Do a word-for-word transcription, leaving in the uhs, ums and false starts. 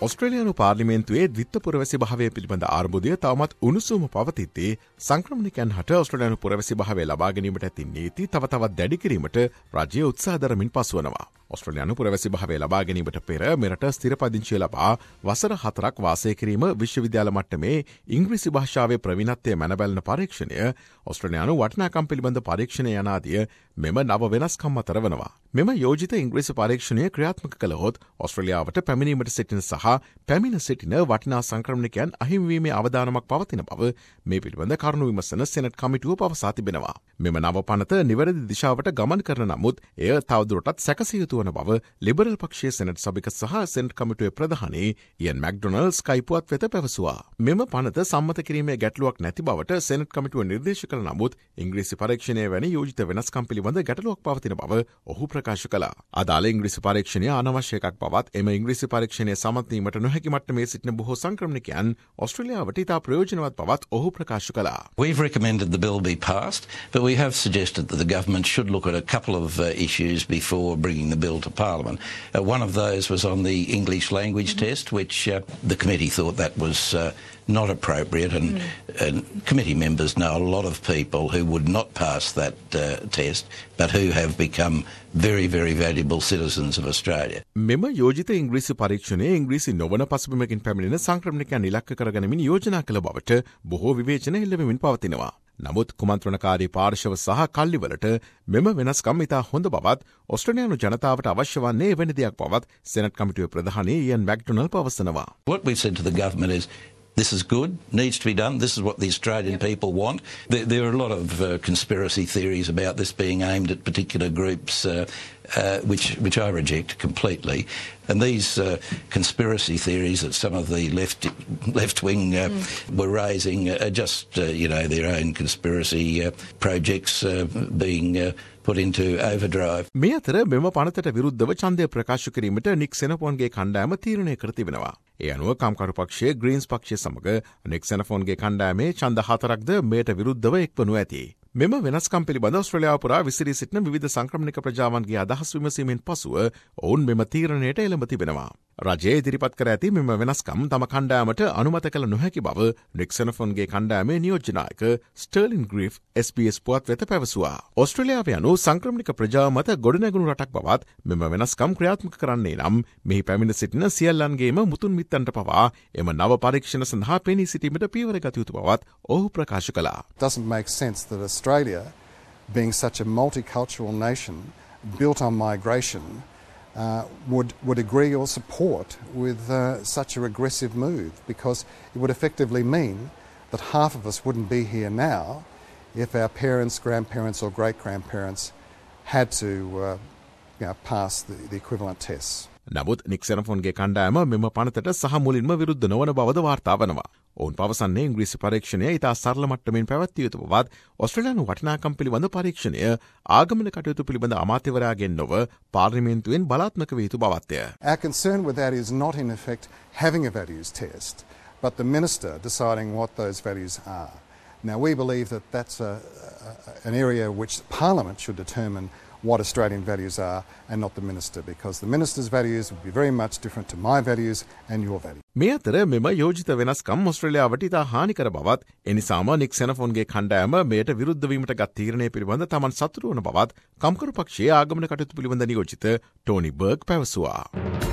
ඔස්ට්‍රේලියානු පාර්ලිමේන්තුවේ ද්විත්ව පුරවැසි භාවය පිළිබඳ ආර්බුදය තවමත් උණුසුම පවතිද්දී සංක්‍රමණිකයන් හට ඔස්ට්‍රේලියානු පුරවැසි භාවය ලබා ගැනීමට ඇති නීති තව තවත් දැඩි කිරීමට රජය උත්සාහ දරමින් පසුවනවා. ඔස්ට්‍රේලියානු පුරවැසි භාවය ලබා ගැනීමට පෙර මෙරට ස්ථිරපදිංචිය ලබා වසර හතරක් වාසය කිරීම විශ්වවිද්‍යාල මට්ටමේ ඉංග්‍රීසි භාෂාවේ ප්‍රවීණත්වය මැනබැලන පරීක්ෂණය ඔස්ට්‍රේලියානු වටිනාකම් පිළිබඳ පරීක්ෂණය යනාදිය මෙම නව වෙනස්කම් අතර වනවා. මෙම යෝජිත ඉංග්‍රීසි පරීක්ෂණය ක්‍රියාත්මක කළහොත් ඔස්ට්‍රේලියාවට පැමිණීමට සිටින සහ පැමිණ සිටින වටිනා සංක්‍රමණිකයන් අහිමිවීමේ අවදානමක් පවතින බව මේ පිළිබඳ කරුණු විමසන සෙනට් කමිටුව පවසා තිබෙනවා. මෙම නව පනත නිවැරදි දිශාවට ගමන් කරන නමුත් එය තවදුරටත් සැකසිය යුතු වන බව ලිබරල් පක්ෂයේ සෙනට් සභික සහ සෙනට් කමිටුවේ ප්‍රධානී ඉයන් මැක්ඩොනල්ඩ් ස්කයි පුවත් වෙත පැවසුවා. මෙම පනත සම්මත කිරීමේ ගැටලුවක් නැති බවට සෙනට් කමිටුව නිර්දේශ කළ නමුත් ඉංග්‍රීසි පරීක්ෂණය වැනි යෝජිත වෙනස්කම් පිළිබඳ ගැටලුවක් පවතින බව ඔහු ප්‍රකාශ කළා. අදාළ ඉංග්‍රීසි පරීක්ෂණය අනවශ්‍ය එකක් බවත් එම ඉංග්‍රීසි පරීක්ෂණය සමත් වීමට නොහැකි මට්ටමේ සිටින බොහෝ සංක්‍රමණිකයන් ඔස්ට්‍රේලියාවට ඉතා ප්‍රයෝජනවත් බවත් ඔහු ප්‍රකාශ කළා. We've recommended the bill be passed, but we have suggested that the government should look at a couple of uh, issues before bringing the bill to Parliament. Uh, one of those was on the English language mm-hmm. test, which uh, the committee thought that was uh, not appropriate, and, mm. and committee members know a lot of people who would not pass that uh, test, but who have become very, very valuable citizens of Australia. මෙම යෝජිත ඉංග්‍රීසි පරීක්ෂණය ඉංග්‍රීසි නොවන පසුබිමකින් පැමිණෙන සංක්‍රමණිකයන් ඉලක්ක කරගනිමින් යෝජනා කළ බවට බොහෝ විවේචන එල්ලවෙමින් පවතිනවා. නමුත් කුමන්ත්‍රණකාරී පාර්ශව සහ කල්ලිවලට මෙම වෙනස්කම් ඉතා හොඳ බවත් ඔස්ට්‍රේලියානු ජනතාවට අවශ්‍ය වන්නේ එවැනි දෙයක් බවත් සෙනට් කමිටුවේ ප්‍රධානී ඉයන් මැක්ඩොනල්ඩ් පවසනවා. What we've said to the government is this is good, needs to be done, this is what the Australian yep. people want. There, there are a lot of uh, conspiracy theories about this being aimed at particular groups, uh, uh, which, which I reject completely. And these uh, conspiracy theories that some of the left, left-wing uh, mm. were raising are just, uh, you know, their own conspiracy uh, projects uh, being uh, put into overdrive. මේ අතර මෙම පනතට විරුද්ධව ඡන්දය ප්‍රකාශ කිරීමට නික් සෙනෆෝන්ගේ කණ්ඩායම තීරණය කර තිබෙනවා. ඒ අනුව කම්කරු පක්ෂයේ ග්‍රීන්ස් පක්ෂය සමග නික් සෙනෆෝන්ගේ කණ්ඩායමේ ඡන්ද හතරක්ද මෙයට විරුද්ධව එක්වනු ඇති. මෙම වෙනස්කම් පිළිබඳ ඔස්ට්‍රේලියාව පුරා විසිරී සිටින විවිධ සංක්‍රමණික ප්‍රජාවන්ගේ අදහස් විමසීමෙන් පසුව ඔවුන් මෙම තීරණයට එළඹ තිබෙනවා. රජයේ ඉදිරිපත් කර ඇති මෙම වෙනස්කම් තම කණ්ඩායමට අනුමත කළ නොහැකි බව නික් සෙනෆෝන්ගේ කණ්ඩායමේ නියෝජ්‍ය නායක Sterling Griff S B S පුවත් වෙත පැවසුවා. ඔස්ට්‍රේලියාව යනු සංක්‍රමණික ප්‍රජාව මත ගොඩනැගුණු රටක් බවත් මෙම වෙනස්කම් ක්‍රියාත්මක කරන්නේ නම් මෙහි පැමිණ සිටින සියල්ලන්ගේම මුතුන් මිත්තන්ට පවා එම නව පරීක්ෂණ සඳහා පෙනී සිටීමට පියවර ගත යුතු බවත් ඔහු ප්‍රකාශ කළා. Doesn't make sense that Australia, being such a multicultural nation built on migration, uh, would, would agree or support with uh, such a regressive move, because it would effectively mean that half of us wouldn't be here now if our parents, grandparents or great-grandparents had to uh, you know, pass the, the equivalent tests. නමුත් නික් සෙනෆෝන්ගේ කණ්ඩායම මෙම පනතට සහ මුලින්ම විරුද්ධ නොවන බවද වාර්තා වනවා. ඔවුන් පවසන්නේ ඉංග්‍රීසි පරීක්ෂණය ඉතා සරල මට්ටමින් පැවැත්විය යුතු බවත් ඔස්ට්‍රේලියානු වටිනාකම් පිළිබඳ පරීක්ෂණය ආගමන කටයුතු පිළිබඳ අමාත්‍යවරයාගෙන් නොව පාර්ලිමේන්තුවෙන් බලාත්මක විය යුතු බවත්ය. Our concern with that is not in effect having a values test, but the minister deciding what those values are. Now we believe that that's a, a, an area which Parliament should determine what Australian values are and not the minister, because the minister's values would be very much different to my values and your values. මේ අතර මෙම යෝජිත වෙනස්කම් ඔස්ට්‍රේලියාවට ඉතා හානිකර බවත් එනිසාම නික් සෙනෆෝන්ගේ කණ්ඩායම මෙයට විරුද්ධ වීමට ගත් තීරණය පිළිබඳ තමන් සතුටු වන බවත් කම්කරු පක්ෂයේ ආගමන කටයුතු පිළිබඳ නියෝජිත ටෝනි බර්ග් පැවසුවා.